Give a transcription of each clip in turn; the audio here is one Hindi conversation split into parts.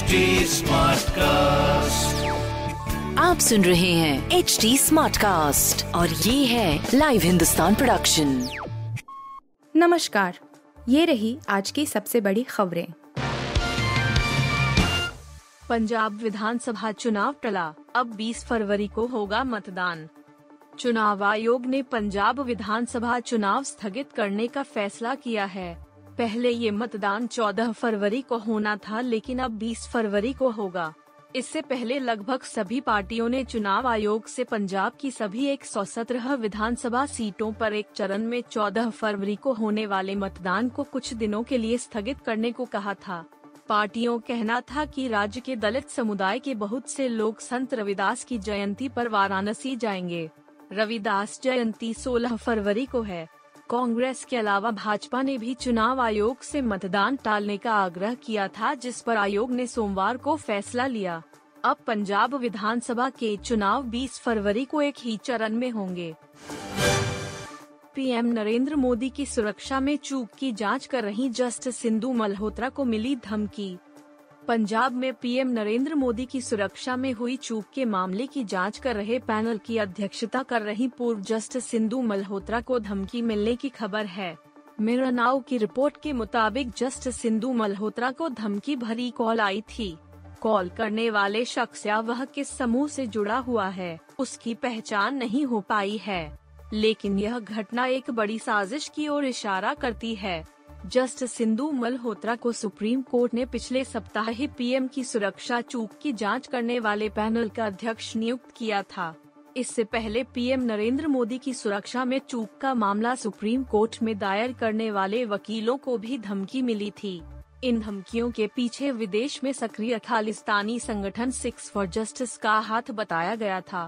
HD Smartcast. आप सुन रहे हैं HD Smartcast और ये है लाइव हिंदुस्तान प्रोडक्शन। नमस्कार, ये रही आज की सबसे बड़ी खबरें। पंजाब विधानसभा चुनाव टला, अब 20 फरवरी को होगा मतदान। चुनाव आयोग ने पंजाब विधानसभा चुनाव स्थगित करने का फैसला किया है। पहले ये मतदान 14 फरवरी को होना था, लेकिन अब 20 फरवरी को होगा। इससे पहले लगभग सभी पार्टियों ने चुनाव आयोग से पंजाब की सभी 117 विधानसभा सीटों पर एक चरण में 14 फरवरी को होने वाले मतदान को कुछ दिनों के लिए स्थगित करने को कहा था। पार्टियों कहना था कि राज्य के दलित समुदाय के बहुत से लोग संत रविदास की जयंती पर वाराणसी जाएंगे। रविदास जयंती 16 फरवरी को है। कांग्रेस के अलावा भाजपा ने भी चुनाव आयोग से मतदान टालने का आग्रह किया था, जिस पर आयोग ने सोमवार को फैसला लिया। अब पंजाब विधानसभा के चुनाव 20 फरवरी को एक ही चरण में होंगे। पीएम नरेंद्र मोदी की सुरक्षा में चूक की जांच कर रही जस्टिस सिंधु मल्होत्रा को मिली धमकी। पंजाब में पीएम नरेंद्र मोदी की सुरक्षा में हुई चूक के मामले की जांच कर रहे पैनल की अध्यक्षता कर रही पूर्व जस्टिस सिंधु मल्होत्रा को धमकी मिलने की खबर है। मिरर नाउ की रिपोर्ट के मुताबिक जस्टिस सिंधु मल्होत्रा को धमकी भरी कॉल आई थी। कॉल करने वाले शख्स या वह किस समूह से जुड़ा हुआ है, उसकी पहचान नहीं हो पाई है, लेकिन यह घटना एक बड़ी साजिश की ओर इशारा करती है। जस्टिस सिंधु मल्होत्रा को सुप्रीम कोर्ट ने पिछले सप्ताह ही पीएम की सुरक्षा चूक की जांच करने वाले पैनल का अध्यक्ष नियुक्त किया था। इससे पहले पीएम नरेंद्र मोदी की सुरक्षा में चूक का मामला सुप्रीम कोर्ट में दायर करने वाले वकीलों को भी धमकी मिली थी। इन धमकियों के पीछे विदेश में सक्रिय खालिस्तानी संगठन सिक्स फॉर जस्टिस का हाथ बताया गया था।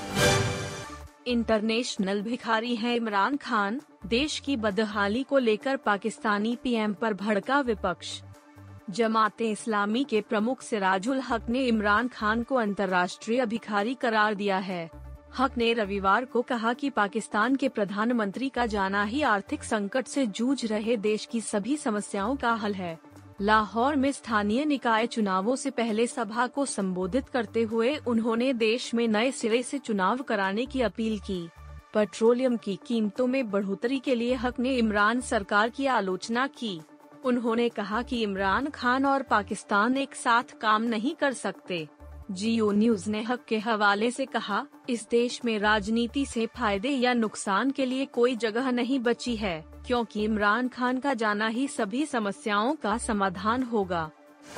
इंटरनेशनल भिखारी हैं इमरान खान, देश की बदहाली को लेकर पाकिस्तानी पीएम पर भड़का विपक्ष। जमाते इस्लामी के प्रमुख सिराजुल हक ने इमरान खान को अंतर्राष्ट्रीय भिखारी करार दिया है। हक ने रविवार को कहा कि पाकिस्तान के प्रधानमंत्री का जाना ही आर्थिक संकट से जूझ रहे देश की सभी समस्याओं का हल है। लाहौर में स्थानीय निकाय चुनावों से पहले सभा को संबोधित करते हुए उन्होंने देश में नए सिरे से चुनाव कराने की अपील की। पेट्रोलियम की कीमतों में बढ़ोतरी के लिए हक ने इमरान सरकार की आलोचना की। उन्होंने कहा कि इमरान खान और पाकिस्तान एक साथ काम नहीं कर सकते। जियो न्यूज ने हक के हवाले से कहा, इस देश में राजनीति से फायदे या नुकसान के लिए कोई जगह नहीं बची है, क्योंकि इमरान खान का जाना ही सभी समस्याओं का समाधान होगा।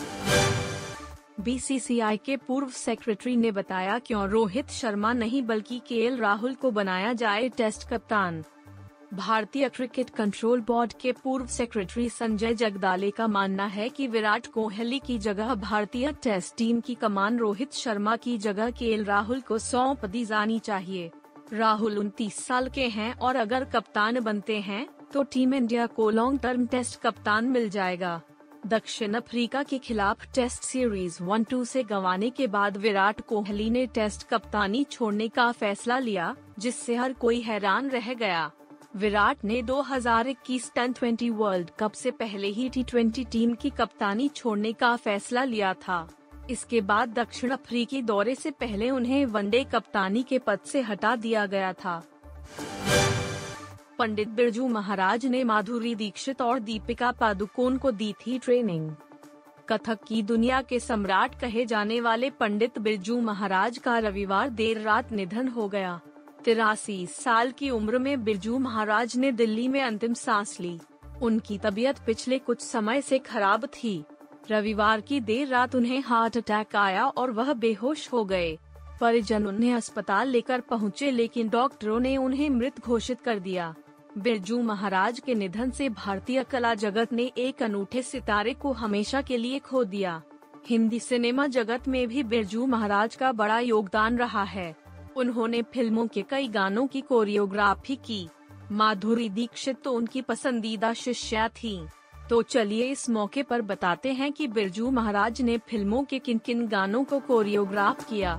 बीसीसीआई के पूर्व सेक्रेटरी ने बताया, क्यों रोहित शर्मा नहीं बल्कि केएल राहुल को बनाया जाए टेस्ट कप्तान। भारतीय क्रिकेट कंट्रोल बोर्ड के पूर्व सेक्रेटरी संजय जगदाले का मानना है कि विराट कोहली की जगह भारतीय टेस्ट टीम की कमान रोहित शर्मा की जगह केएल राहुल को सौंप दी जानी चाहिए। राहुल 29 साल के हैं और अगर कप्तान बनते हैं तो टीम इंडिया को लॉन्ग टर्म टेस्ट कप्तान मिल जाएगा। दक्षिण अफ्रीका के खिलाफ टेस्ट सीरीज 1-2 से गंवाने के बाद विराट कोहली ने टेस्ट कप्तानी छोड़ने का फैसला लिया, जिससे हर कोई हैरान रह गया। विराट ने 2021 T20 वर्ल्ड कप से पहले ही T20 टीम की कप्तानी छोड़ने का फैसला लिया था। इसके बाद दक्षिण अफ्रीकी दौरे से पहले उन्हें वनडे कप्तानी के पद से हटा दिया गया था। पंडित बिरजू महाराज ने माधुरी दीक्षित और दीपिका पादुकोण को दी थी ट्रेनिंग। कथक की दुनिया के सम्राट कहे जाने वाले पंडित बिरजू महाराज का रविवार देर रात निधन हो गया। 83 साल की उम्र में बिरजू महाराज ने दिल्ली में अंतिम सांस ली। उनकी तबीयत पिछले कुछ समय से खराब थी। रविवार की देर रात उन्हें हार्ट अटैक आया और वह बेहोश हो गए। परिजन उन्हें अस्पताल लेकर पहुंचे, लेकिन डॉक्टरों ने उन्हें मृत घोषित कर दिया। बिरजू महाराज के निधन से भारतीय कला जगत ने एक अनूठे सितारे को हमेशा के लिए खो दिया। हिंदी सिनेमा जगत में भी बिरजू महाराज का बड़ा योगदान रहा है। उन्होंने फिल्मों के कई गानों की कोरियोग्राफी की। माधुरी दीक्षित तो उनकी पसंदीदा शिष्या थीं। तो चलिए इस मौके पर बताते हैं कि बिरजू महाराज ने फिल्मों के किन किन गानों को कोरियोग्राफ किया।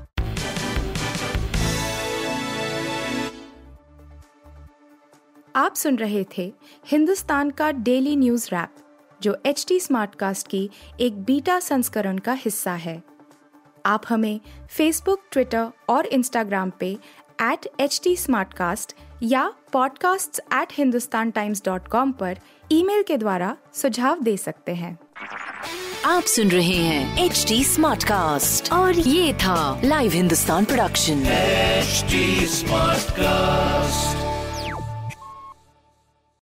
आप सुन रहे थे हिंदुस्तान का डेली न्यूज रैप, जो HD स्मार्टकास्ट की एक बीटा संस्करण का हिस्सा है। आप हमें फेसबुक, ट्विटर और इंस्टाग्राम पे @HT Smartcast या podcasts@hindustantimes.com पर ईमेल के द्वारा सुझाव दे सकते हैं। आप सुन रहे हैं HD स्मार्टकास्ट और ये था live Hindustan production. HD Smartcast.